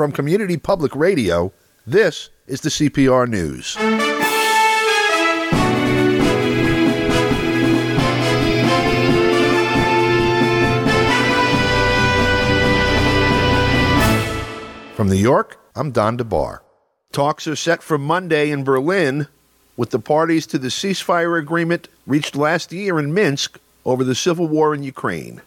From Community Public Radio, this is the CPR News. From New York, I'm Don DeBar. Talks are set for Monday in Berlin with the parties to the ceasefire agreement reached last year in Minsk over the civil war in Ukraine.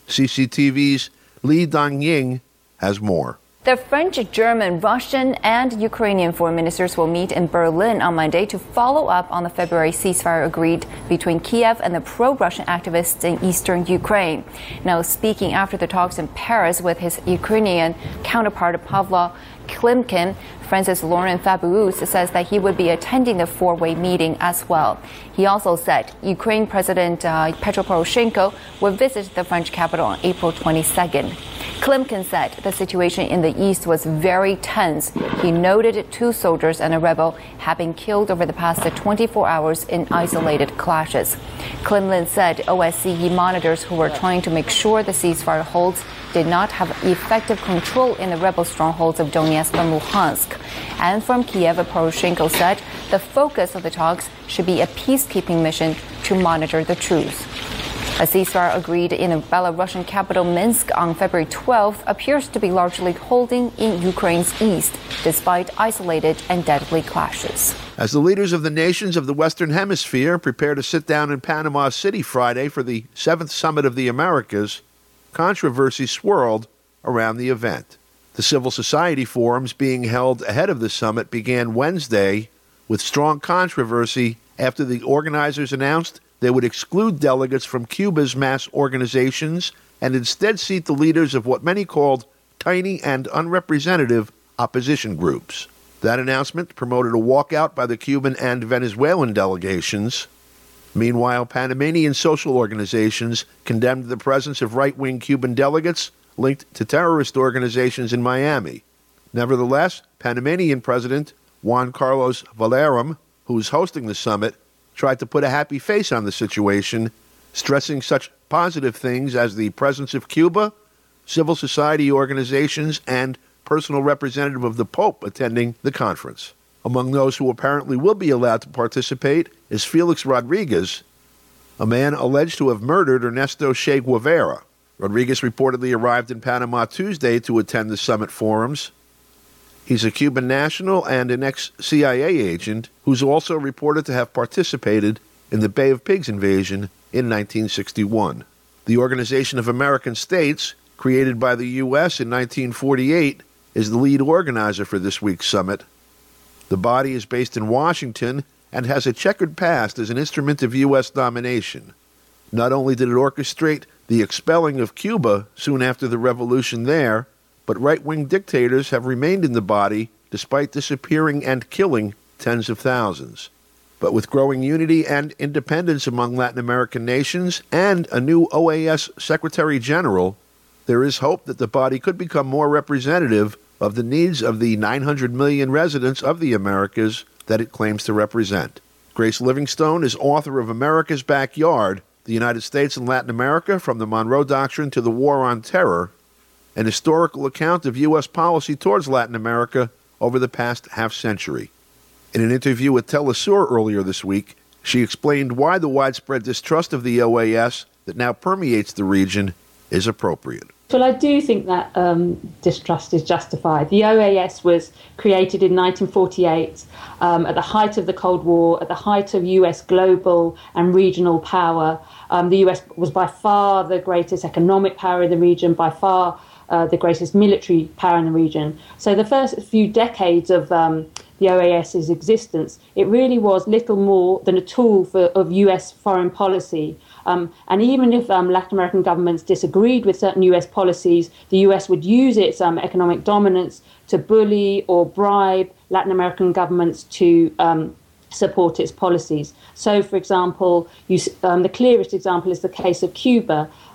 CCTV's Li Dongying has more. The French, German, Russian, and Ukrainian foreign ministers will meet in Berlin on Monday to follow up on the February ceasefire agreed between Kiev and the pro-Russian activists in eastern Ukraine. Now, speaking after the talks in Paris with his Ukrainian counterpart Pavlo Klimkin, France's Laurent Fabius says that he would be attending the four-way meeting as well. He also said Ukraine President Petro Poroshenko will visit the French capital on April 22nd. Klimkin said the situation in the east was very tense. He noted 2 soldiers and a rebel have been killed over the past 24 hours in isolated clashes. Klimkin said OSCE monitors who were trying to make sure the ceasefire holds did not have effective control in the rebel strongholds of Donetsk and Luhansk. And from Kiev, Poroshenko said the focus of the talks should be a peacekeeping mission to monitor the truce. A ceasefire agreed in the Belarusian capital Minsk on February 12th appears to be largely holding in Ukraine's east, despite isolated and deadly clashes. As the leaders of the nations of the Western Hemisphere prepare to sit down in Panama City Friday for the 7th Summit of the Americas, controversy swirled around the event. The civil society forums being held ahead of the summit began Wednesday with strong controversy after the organizers announced they would exclude delegates from Cuba's mass organizations and instead seat the leaders of what many called tiny and unrepresentative opposition groups. That announcement promoted a walkout by the Cuban and Venezuelan delegations. Meanwhile, Panamanian social organizations condemned the presence of right-wing Cuban delegates linked to terrorist organizations in Miami. Nevertheless, Panamanian President Juan Carlos Valerón, who is hosting the summit, tried to put a happy face on the situation, stressing such positive things as the presence of Cuba, civil society organizations, and personal representative of the Pope attending the conference. Among those who apparently will be allowed to participate is Felix Rodriguez, a man alleged to have murdered Ernesto Che Guevara. Rodriguez reportedly arrived in Panama Tuesday to attend the summit forums. He's a Cuban national and an ex-CIA agent who's also reported to have participated in the Bay of Pigs invasion in 1961. The Organization of American States, created by the U.S. in 1948, is the lead organizer for this week's summit. The body is based in Washington and has a checkered past as an instrument of U.S. domination. Not only did it orchestrate the expelling of Cuba soon after the revolution there, but right-wing dictators have remained in the body despite disappearing and killing tens of thousands. But with growing unity and independence among Latin American nations and a new OAS Secretary General, there is hope that the body could become more representative of the needs of the 900 million residents of the Americas that it claims to represent. Grace Livingstone is author of America's Backyard, The United States and Latin America from the Monroe Doctrine to the War on Terror, an historical account of U.S. policy towards Latin America over the past half-century. In an interview with Telesur earlier this week, she explained why the widespread distrust of the OAS that now permeates the region is appropriate. Well, I do think that distrust is justified. The OAS was created in 1948 at the height of the Cold War, at the height of U.S. global and regional power. The U.S. was by far the greatest economic power in the region, by far the greatest military power in the region. So the first few decades of the OAS's existence, it really was little more than a tool of U.S. foreign policy. And even if Latin American governments disagreed with certain U.S. policies, the U.S. would use its economic dominance to bully or bribe Latin American governments to support its policies. So, for example, the clearest example is the case of Cuba.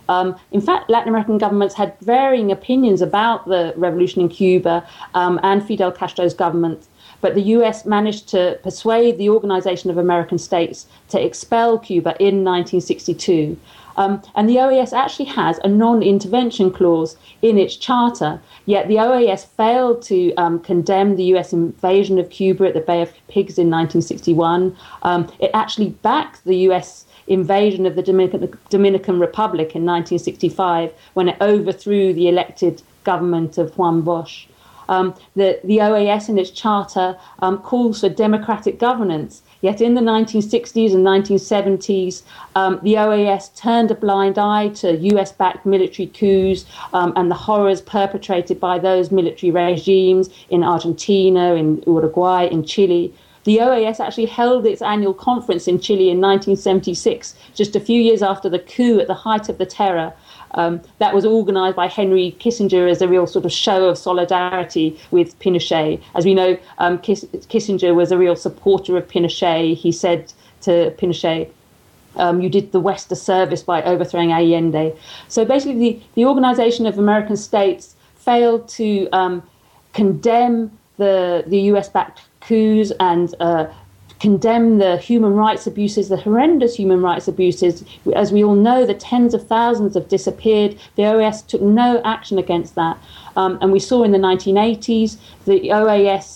In fact, Latin American governments had varying opinions about the revolution in Cuba and Fidel Castro's government. But the US managed to persuade the Organization of American States to expel Cuba in 1962. And the OAS actually has a non-intervention clause in its charter, yet the OAS failed to condemn the US invasion of Cuba at the Bay of Pigs in 1961. It actually backed the US invasion of the Dominican Republic in 1965 when it overthrew the elected government of Juan Bosch. The OAS in its charter calls for democratic governance. Yet in the 1960s and 1970s, the OAS turned a blind eye to US-backed military coups and the horrors perpetrated by those military regimes in Argentina, in Uruguay, in Chile. The OAS actually held its annual conference in Chile in 1976, just a few years after the coup at the height of the terror. That was organized by Henry Kissinger as a real sort of show of solidarity with Pinochet. As we know, Kissinger was a real supporter of Pinochet. He said to Pinochet, you did the West a service by overthrowing Allende. So basically, the Organization of American States failed to condemn the US-backed coups and condemn the human rights abuses, the horrendous human rights abuses. As we all know, the tens of thousands have disappeared. The OAS took no action against that. And we saw in the 1980s, the OAS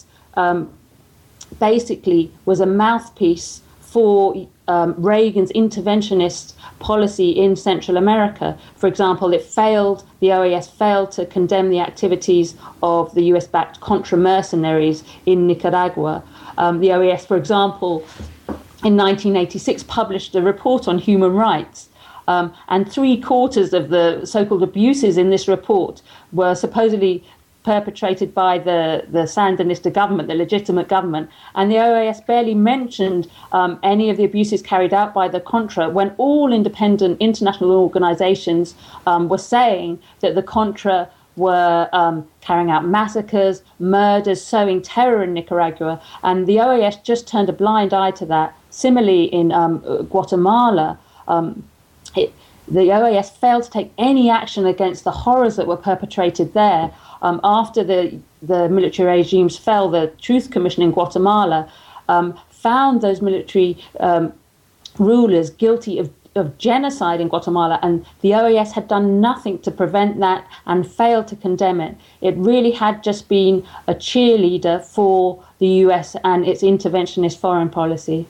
basically was a mouthpiece for Reagan's interventionist policy in Central America. For example, the OAS failed to condemn the activities of the US-backed Contra mercenaries in Nicaragua. The OAS, for example, in 1986 published a report on human rights, and 3/4 of the so-called abuses in this report were supposedly perpetrated by the Sandinista government, the legitimate government, and the OAS barely mentioned any of the abuses carried out by the Contra when all independent international organizations were saying that the Contra were carrying out massacres, murders, sowing terror in Nicaragua, and the OAS just turned a blind eye to that. Similarly, in Guatemala, the OAS failed to take any action against the horrors that were perpetrated there. After the military regimes fell, the Truth Commission in Guatemala found those military rulers guilty of genocide in Guatemala, and the OAS had done nothing to prevent that and failed to condemn it. It really had just been a cheerleader for the US and its interventionist foreign policy.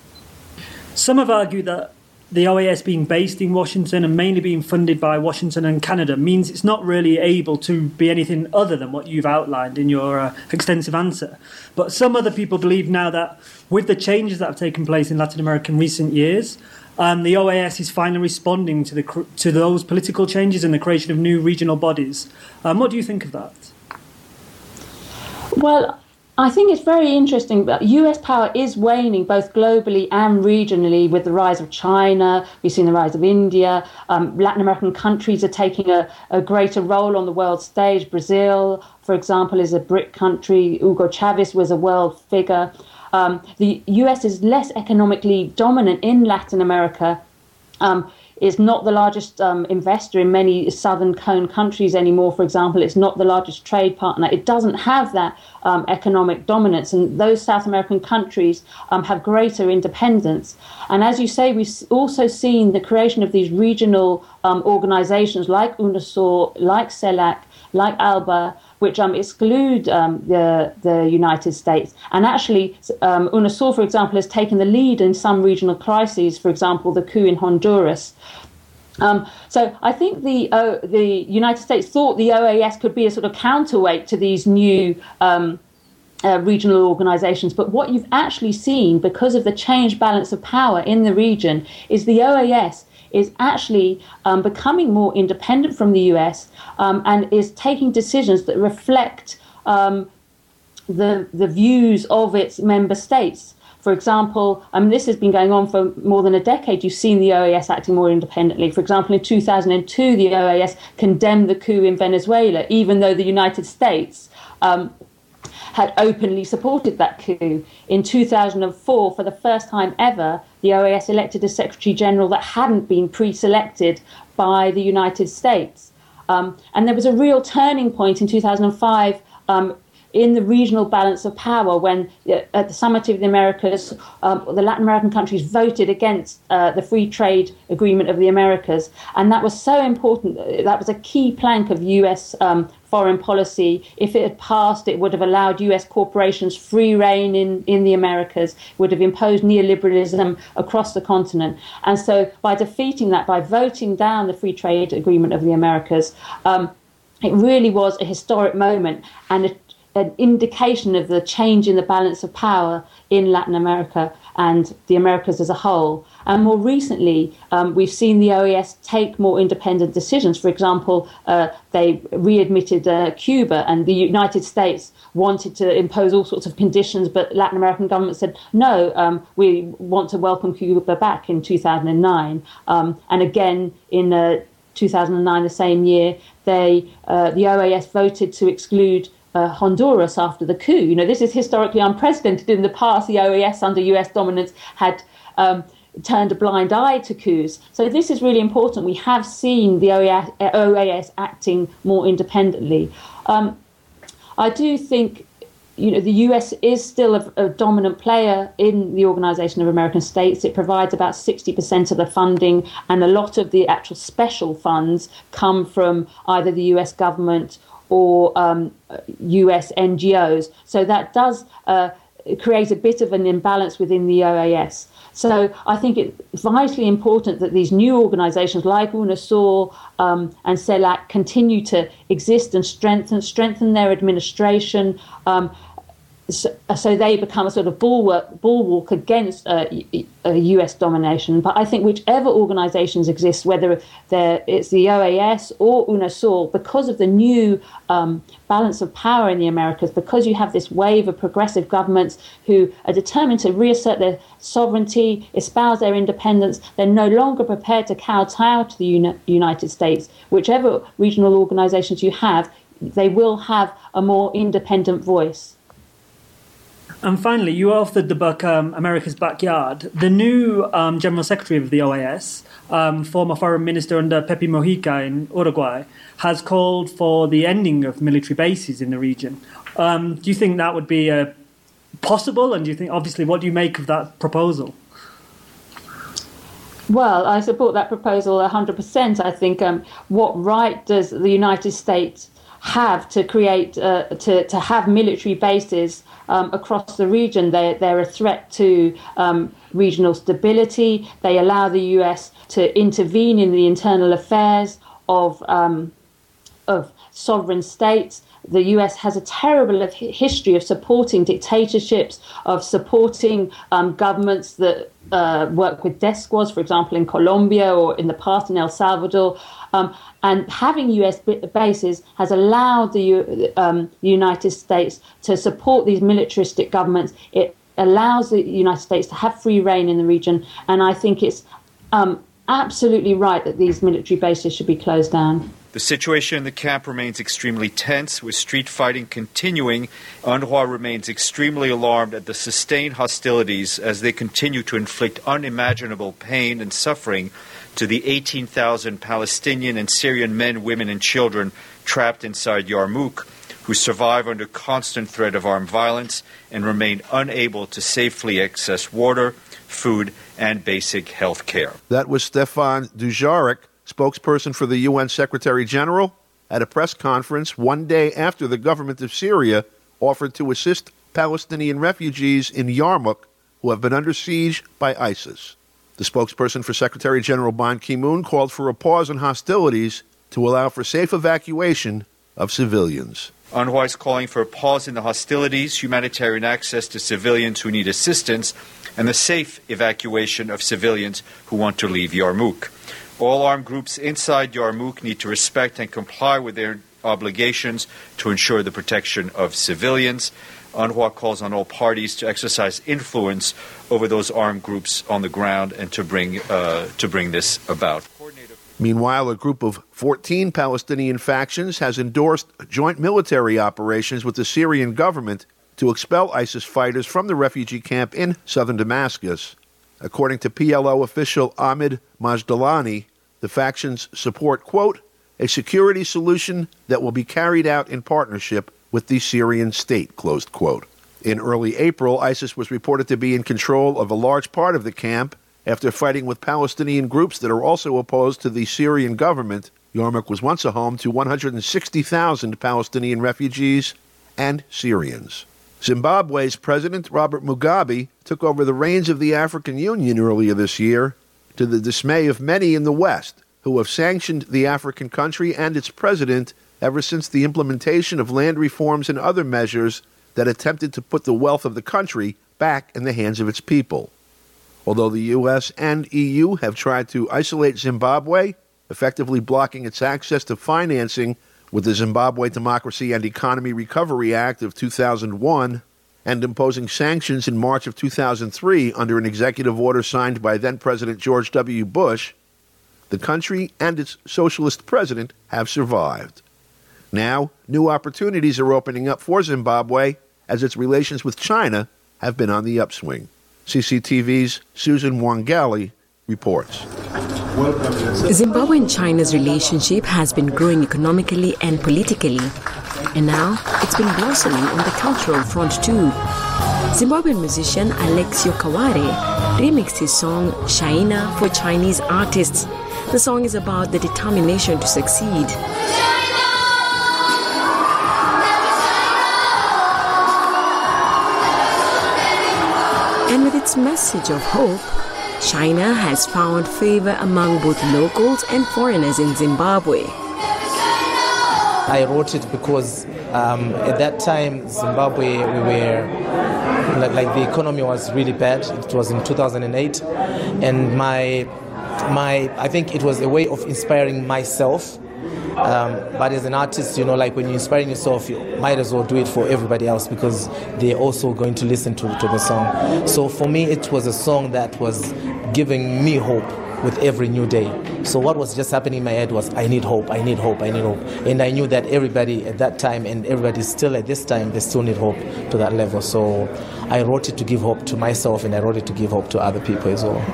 Some have argued that the OAS being based in Washington and mainly being funded by Washington and Canada means it's not really able to be anything other than what you've outlined in your extensive answer. But some other people believe now that with the changes that have taken place in Latin America in recent years, the OAS is finally responding to those political changes and the creation of new regional bodies. What do you think of that? Well, I think it's very interesting that US power is waning both globally and regionally with the rise of China. We've seen the rise of India. Latin American countries are taking a greater role on the world stage. Brazil, for example, is a BRIC country. Hugo Chavez was a world figure. The US is less economically dominant in Latin America. It's not the largest investor in many Southern Cone countries anymore, for example. It's not the largest trade partner. It doesn't have that economic dominance. And those South American countries have greater independence. And as you say, we've also seen the creation of these regional organizations like UNASUR, like CELAC, like ALBA, which exclude the United States. And actually, UNASUR, for example, has taken the lead in some regional crises, for example, the coup in Honduras. So I think the United States thought the OAS could be a sort of counterweight to these new regional organizations. But what you've actually seen, because of the changed balance of power in the region, is the OAS is actually becoming more independent from the US and is taking decisions that reflect the views of its member states. For example, this has been going on for more than a decade. You've seen the OAS acting more independently. For example, in 2002, the OAS condemned the coup in Venezuela, even though the United States had openly supported that coup. In 2004, for the first time ever, the OAS elected a Secretary General that hadn't been pre-selected by the United States. And there was a real turning point in 2005 in the regional balance of power when at the Summit of the Americas, the Latin American countries voted against the free trade agreement of the Americas. And that was so important. That was a key plank of US foreign policy. If it had passed, it would have allowed US corporations free rein in the Americas, would have imposed neoliberalism across the continent. And so by defeating that, by voting down the free trade agreement of the Americas, it really was a historic moment and an indication of the change in the balance of power in Latin America and the Americas as a whole. And more recently, we've seen the OAS take more independent decisions. For example, they readmitted Cuba, and the United States wanted to impose all sorts of conditions, but Latin American governments said, no, we want to welcome Cuba back in 2009. And again, in 2009, the same year, the OAS voted to exclude Honduras after the coup. You know, this is historically unprecedented. In the past, the OAS under US dominance had turned a blind eye to coups. So this is really important. We have seen the OAS acting more independently. I do think, you know, the US is still a dominant player in the Organization of American States. It provides about 60% of the funding, and a lot of the actual special funds come from either the US government or US NGOs. So that does create a bit of an imbalance within the OAS. So I think it's vitally important that these new organizations like UNASUR and CELAC continue to exist and strengthen their administration, so they become a sort of bulwark against US domination. But I think whichever organizations exist, whether it's the OAS or UNASUR, because of the new balance of power in the Americas, because you have this wave of progressive governments who are determined to reassert their sovereignty, espouse their independence, they're no longer prepared to kowtow to the United States. Whichever regional organizations you have, they will have a more independent voice. And finally, you authored the book America's Backyard. The new General Secretary of the OAS, former Foreign Minister under Pepe Mujica in Uruguay, has called for the ending of military bases in the region. Do you think that would be possible? And do you think, obviously, what do you make of that proposal? Well, I support that proposal 100%. I think what right does the United States have to create, to have military bases across the region? They're a threat to regional stability. They allow the US to intervene in the internal affairs of sovereign states. The US has a terrible history of supporting dictatorships, of supporting governments that work with death squads, for example, in Colombia or in the past in El Salvador. And having US bases has allowed the United States to support these militaristic governments. It allows the United States to have free rein in the region. And I think it's absolutely right that these military bases should be closed down. The situation in the camp remains extremely tense, with street fighting continuing. UNRWA remains extremely alarmed at the sustained hostilities as they continue to inflict unimaginable pain and suffering to the 18,000 Palestinian and Syrian men, women, and children trapped inside Yarmouk, who survive under constant threat of armed violence and remain unable to safely access water, food, and basic health care. That was Stefan Dujarric, spokesperson for the UN Secretary General, at a press conference one day after the government of Syria offered to assist Palestinian refugees in Yarmouk who have been under siege by ISIS. The spokesperson for Secretary General Ban Ki-moon called for a pause in hostilities to allow for safe evacuation of civilians. UNRWA is calling for a pause in the hostilities, humanitarian access to civilians who need assistance, and the safe evacuation of civilians who want to leave Yarmouk. All armed groups inside Yarmouk need to respect and comply with their obligations to ensure the protection of civilians. UNRWA calls on all parties to exercise influence over those armed groups on the ground and to bring this about. Meanwhile, a group of 14 Palestinian factions has endorsed joint military operations with the Syrian government to expel ISIS fighters from the refugee camp in southern Damascus. According to PLO official Ahmed Majdalani, the factions support, quote, a security solution that will be carried out in partnership with the Syrian state, closed quote. In early April, ISIS was reported to be in control of a large part of the camp after fighting with Palestinian groups that are also opposed to the Syrian government. Yarmouk was once a home to 160,000 Palestinian refugees and Syrians. Zimbabwe's President Robert Mugabe took over the reins of the African Union earlier this year, to the dismay of many in the West, who have sanctioned the African country and its president ever since the implementation of land reforms and other measures that attempted to put the wealth of the country back in the hands of its people. Although the U.S. and EU have tried to isolate Zimbabwe, effectively blocking its access to financing with the Zimbabwe Democracy and Economy Recovery Act of 2001, and imposing sanctions in March of 2003 under an executive order signed by then-President George W. Bush, the country and its socialist president have survived. Now, new opportunities are opening up for Zimbabwe as its relations with China have been on the upswing. CCTV's Susan Wangali reports. Zimbabwe and China's relationship has been growing economically and politically, and now it's been blossoming on the cultural front too. Zimbabwean musician Alexio Kaware remixed his song Shaina for Chinese artists. The song is about the determination to succeed. And with its message of hope, China has found favor among both locals and foreigners in Zimbabwe. I wrote it because at that time, Zimbabwe, we were, like the economy was really bad. It was in 2008. And I think it was a way of inspiring myself. But as an artist, like when you're inspiring yourself, you might as well do it for everybody else because they're also going to listen to the song. So for me, it was a song that was giving me hope with every new day. So what was just happening in my head was, I need hope, I need hope, I need hope. And I knew that everybody at that time, and everybody still at this time, they still need hope to that level. So I wrote it to give hope to myself, and I wrote it to give hope to other people as well.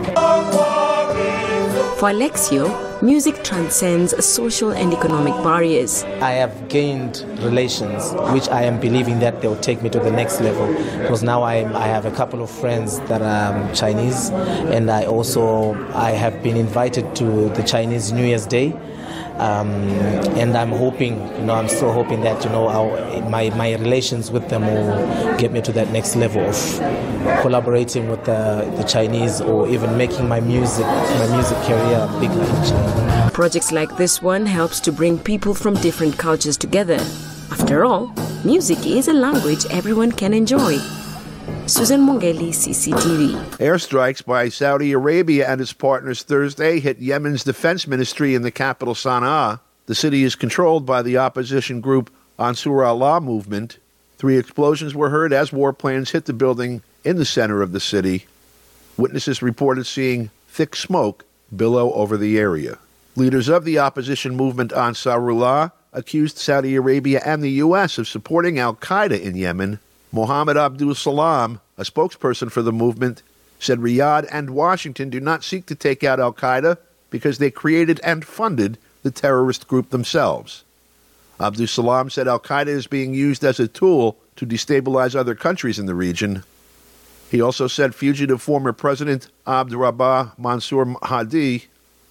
For Alexio, music transcends social and economic barriers. I have gained relations, which I am believing that they'll take me to the next level. Because now I have a couple of friends that are Chinese, and I have been invited to the Chinese New Year's Day. And I'm hoping, I'm still hoping that, my relations with them will get me to that next level of collaborating with the Chinese, or even making my music career bigger in China. Projects like this one helps to bring people from different cultures together. After all, music is a language everyone can enjoy. Susan Mongeli, CCTV. Airstrikes by Saudi Arabia and its partners Thursday hit Yemen's defense ministry in the capital Sana'a. The city is controlled by the opposition group Ansar Allah movement. 3 explosions were heard as warplanes hit the building in the center of the city. Witnesses reported seeing thick smoke billow over the area. Leaders of the opposition movement Ansarullah accused Saudi Arabia and the U.S. of supporting al-Qaeda in Yemen. Mohammed Abdul Salam, a spokesperson for the movement, said Riyadh and Washington do not seek to take out al-Qaeda because they created and funded the terrorist group themselves. Abdul Salam said al-Qaeda is being used as a tool to destabilize other countries in the region. He also said fugitive former President Abd Rabbah Mansour Hadi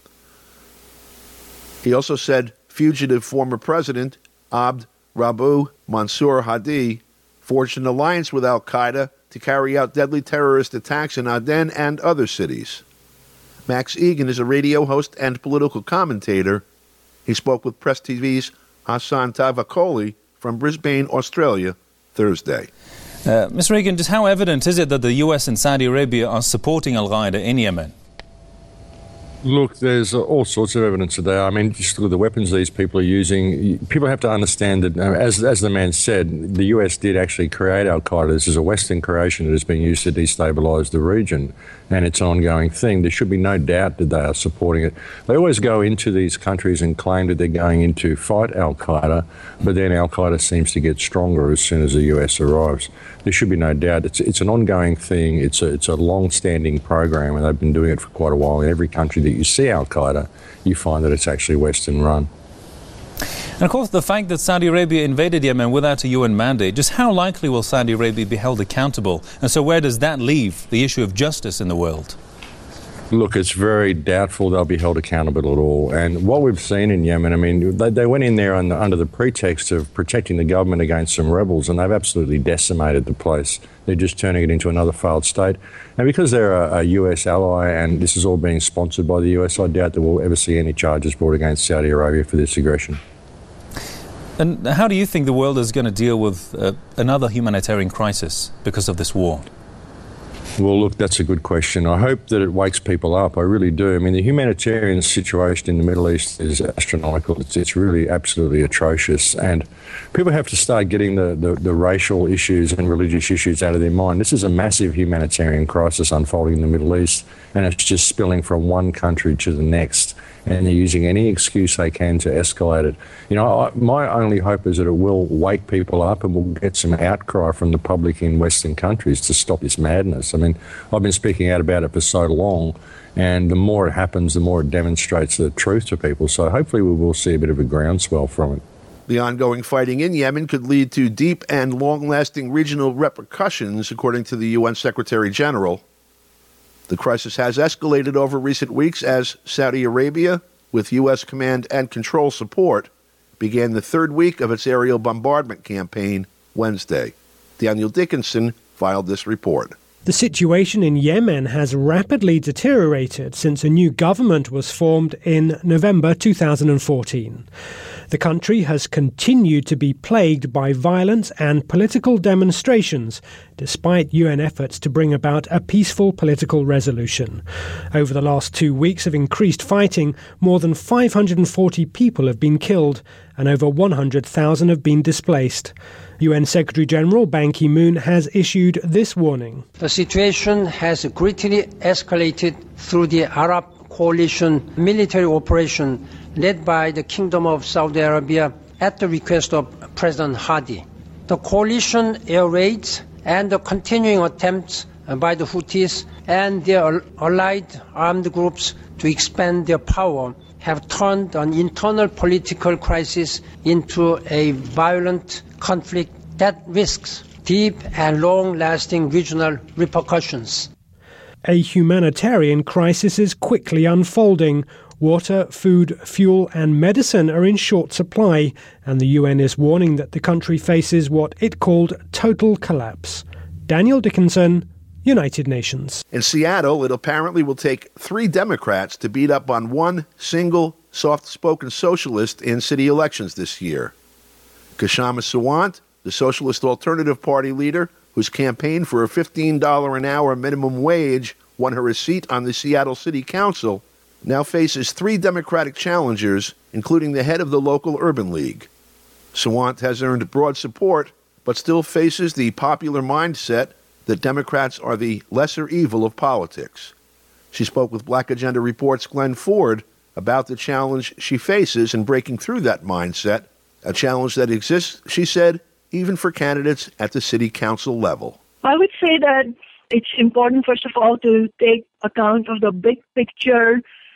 forged an alliance with al-Qaeda to carry out deadly terrorist attacks in Aden and other cities. Max Egan is a radio host and political commentator. He spoke with Press TV's Hassan Tavakoli from Brisbane, Australia, Thursday. Ms. Regan, just how evident is it that the US and Saudi Arabia are supporting al-Qaeda in Yemen? Look, there's all sorts of evidence today. I mean, just look at the weapons these people are using. People have to understand that, as the man said, the US did actually create Al-Qaeda. This is a Western creation that has been used to destabilise the region, and it's an ongoing thing. There should be no doubt that they are supporting it. They always go into these countries and claim that they're going in to fight Al-Qaeda, but then Al-Qaeda seems to get stronger as soon as the US arrives. There should be no doubt. It's an ongoing thing. It's a long-standing program, and they've been doing it for quite a while. In every country that you see Al-Qaeda, you find that it's actually Western-run. And of course, the fact that Saudi Arabia invaded Yemen without a UN mandate, just how likely will Saudi Arabia be held accountable? And so where does that leave the issue of justice in the world? Look, it's very doubtful they'll be held accountable at all. And what we've seen in Yemen, I mean, they went in there under the pretext of protecting the government against some rebels, and they've absolutely decimated the place. They're just turning it into another failed state. And because they're a US ally and this is all being sponsored by the US, I doubt that we'll ever see any charges brought against Saudi Arabia for this aggression. And how do you think the world is going to deal with another humanitarian crisis because of this war? Well, look, that's a good question. I hope that it wakes people up. I really do. I mean, the humanitarian situation in the Middle East is astronomical. It's really absolutely atrocious. And people have to start getting the racial issues and religious issues out of their mind. This is a massive humanitarian crisis unfolding in the Middle East, and it's just spilling from one country to the next. And they're using any excuse they can to escalate it. You know, my only hope is that it will wake people up and we'll get some outcry from the public in Western countries to stop this madness. I mean, I've been speaking out about it for so long, and the more it happens, the more it demonstrates the truth to people. So hopefully we will see a bit of a groundswell from it. The ongoing fighting in Yemen could lead to deep and long-lasting regional repercussions, according to the UN Secretary General. The crisis has escalated over recent weeks as Saudi Arabia, with U.S. command and control support, began the third week of its aerial bombardment campaign Wednesday. Daniel Dickinson filed this report. The situation in Yemen has rapidly deteriorated since a new government was formed in November 2014. The country has continued to be plagued by violence and political demonstrations, despite UN efforts to bring about a peaceful political resolution. Over the last 2 weeks of increased fighting, more than 540 people have been killed and over 100,000 have been displaced. UN Secretary-General Ban Ki-moon has issued this warning. The situation has greatly escalated through the Arab coalition military operation led by the Kingdom of Saudi Arabia at the request of President Hadi. The coalition air raids and the continuing attempts by the Houthis and their allied armed groups to expand their power have turned an internal political crisis into a violent conflict that risks deep and long-lasting regional repercussions. A humanitarian crisis is quickly unfolding. Water, food, fuel and medicine are in short supply, and the UN is warning that the country faces what it called total collapse. Daniel Dickinson, United Nations. In Seattle, it apparently will take 3 Democrats to beat up on one single soft-spoken socialist in city elections this year. Kshama Sawant, the Socialist Alternative Party leader, whose campaign for a $15 an hour minimum wage won her a seat on the Seattle City Council, now faces 3 Democratic challengers, including the head of the local Urban League. Sawant has earned broad support, but still faces the popular mindset that Democrats are the lesser evil of politics. She spoke with Black Agenda Report's Glenn Ford about the challenge she faces in breaking through that mindset, a challenge that exists, she said, even for candidates at the city council level. I would say that it's important, first of all, to take account of the big picture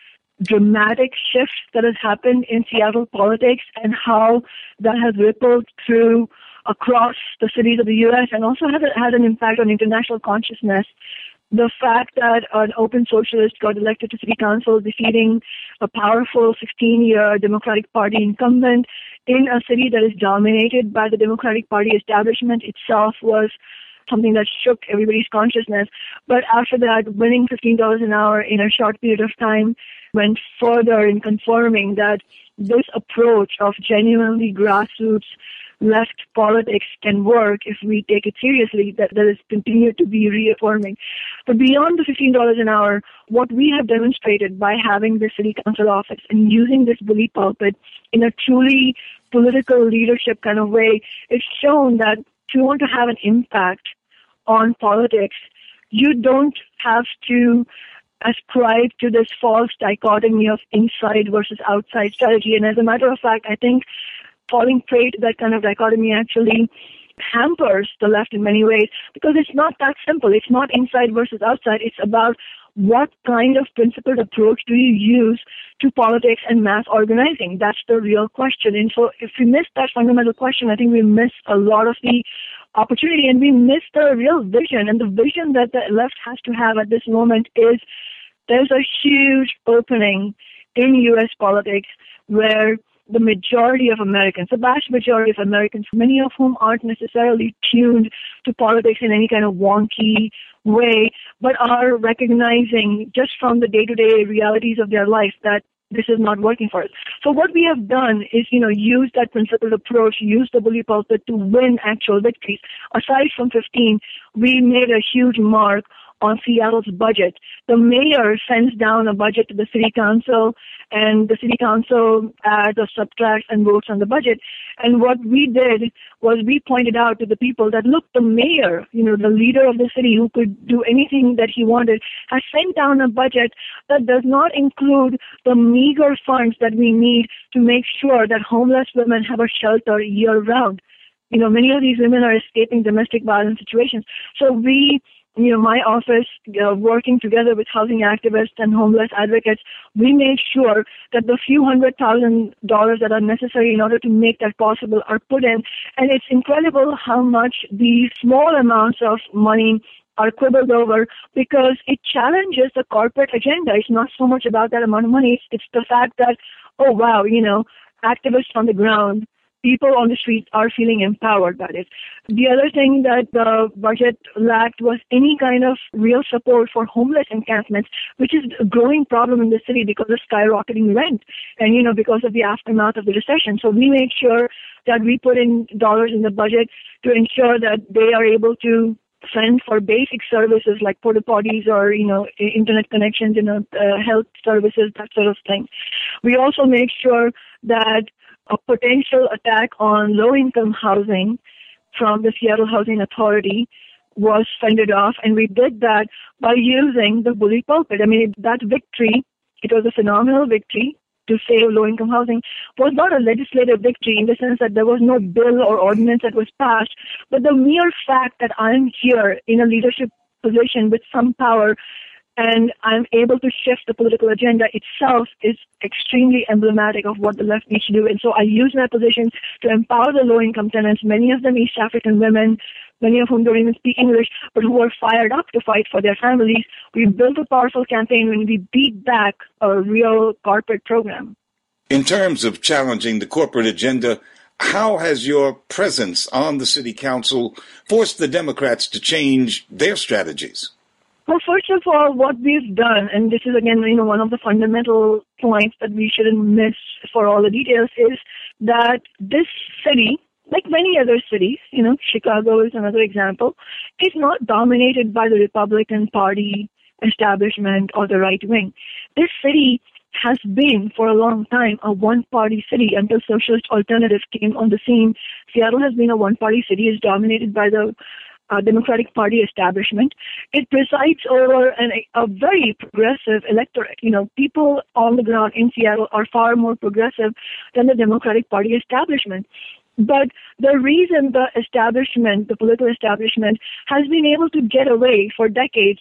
dramatic shift that has happened in Seattle politics and how that has rippled through across the cities of the U.S. and also has had an impact on international consciousness. The fact that an open socialist got elected to city council, defeating a powerful 16-year Democratic Party incumbent in a city that is dominated by the Democratic Party establishment itself, was something that shook everybody's consciousness. But after that, winning $15 an hour in a short period of time went further in confirming that this approach of genuinely grassroots left politics can work if we take it seriously, that is continued to be reaffirming. But beyond the $15 an hour, what we have demonstrated by having the city council office and using this bully pulpit in a truly political leadership kind of way, is shown that if you want to have an impact on politics, you don't have to ascribe to this false dichotomy of inside versus outside strategy. And as a matter of fact, I think falling prey to that kind of dichotomy actually hampers the left in many ways, because it's not that simple. It's not inside versus outside. It's about what kind of principled approach do you use to politics and mass organizing? That's the real question. And so if we miss that fundamental question, I think we miss a lot of the opportunity, and we miss the real vision. And the vision that the left has to have at this moment is there's a huge opening in U.S. politics where the majority of Americans, the vast majority of Americans, many of whom aren't necessarily tuned to politics in any kind of wonky way, but are recognizing just from the day-to-day realities of their life that this is not working for us. So what we have done is, use that principled approach, use the bully pulpit to win actual victories. Aside from 15, we made a huge mark on Seattle's budget. The mayor sends down a budget to the city council, and the city council adds or subtracts and votes on the budget. And what we did was we pointed out to the people that, look, the mayor, the leader of the city who could do anything that he wanted, has sent down a budget that does not include the meager funds that we need to make sure that homeless women have a shelter year-round. Many of these women are escaping domestic violence situations. So we, my office, working together with housing activists and homeless advocates, we made sure that the few $100,000 that are necessary in order to make that possible are put in. And it's incredible how much these small amounts of money are quibbled over, because it challenges the corporate agenda. It's not so much about that amount of money. It's the fact that, oh, wow, activists on the ground, people on the streets are feeling empowered by it. The other thing that the budget lacked was any kind of real support for homeless encampments, which is a growing problem in the city because of skyrocketing rent and, because of the aftermath of the recession. So we made sure that we put in dollars in the budget to ensure that they are able to fund for basic services like porta potties or, internet connections, health services, that sort of thing. We also make sure that a potential attack on low-income housing from the Seattle Housing Authority was fended off, and we did that by using the bully pulpit. I mean, that victory, it was a phenomenal victory to save low-income housing, was not a legislative victory in the sense that there was no bill or ordinance that was passed, but the mere fact that I'm here in a leadership position with some power and I'm able to shift the political agenda itself is extremely emblematic of what the left needs to do. And so I use my position to empower the low-income tenants, many of them East African women, many of whom don't even speak English, but who are fired up to fight for their families. We built a powerful campaign when we beat back a real corporate program. In terms of challenging the corporate agenda, how has your presence on the city council forced the Democrats to change their strategies? Well, first of all, what we've done, and this is again, one of the fundamental points that we shouldn't miss for all the details, is that this city, like many other cities, Chicago is another example, is not dominated by the Republican Party establishment or the right wing. This city has been for a long time a one-party city until socialist alternatives came on the scene. Seattle has been a one-party city, is dominated by the Democratic Party establishment. It presides over a very progressive electorate. People on the ground in Seattle are far more progressive than the Democratic Party establishment. But the reason the establishment, the political establishment, has been able to get away for decades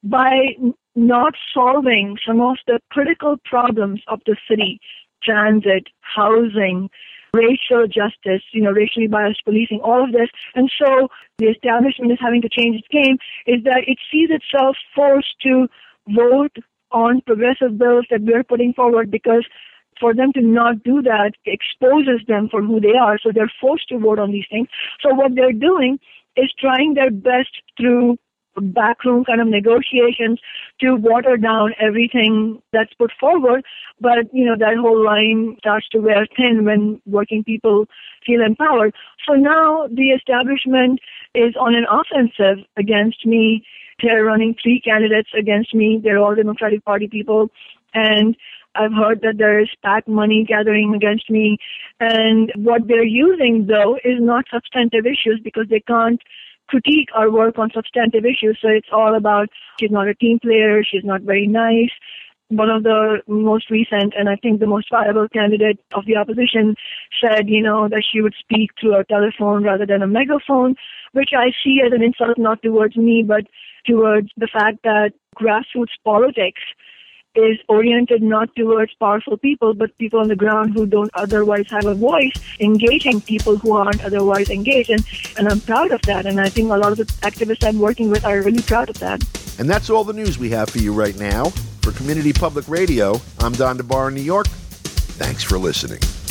by not solving some of the critical problems of the city, transit, housing, racial justice, racially biased policing, all of this. And so the establishment is having to change its game, is that it sees itself forced to vote on progressive bills that we're putting forward, because for them to not do that exposes them for who they are. So they're forced to vote on these things. So what they're doing is trying their best through backroom kind of negotiations to water down everything that's put forward. But, that whole line starts to wear thin when working people feel empowered. So now the establishment is on an offensive against me. They're running 3 candidates against me. They're all Democratic Party people. And I've heard that there is PAC money gathering against me. And what they're using, though, is not substantive issues because they can't critique our work on substantive issues. So it's all about she's not a team player, she's not very nice. One of the most recent, and I think the most viable candidate of the opposition said, that she would speak through a telephone rather than a megaphone, which I see as an insult not towards me, but towards the fact that grassroots politics is oriented not towards powerful people, but people on the ground who don't otherwise have a voice, engaging people who aren't otherwise engaged. And I'm proud of that. And I think a lot of the activists I'm working with are really proud of that. And that's all the news we have for you right now. For Community Public Radio, I'm Don DeBar in New York. Thanks for listening.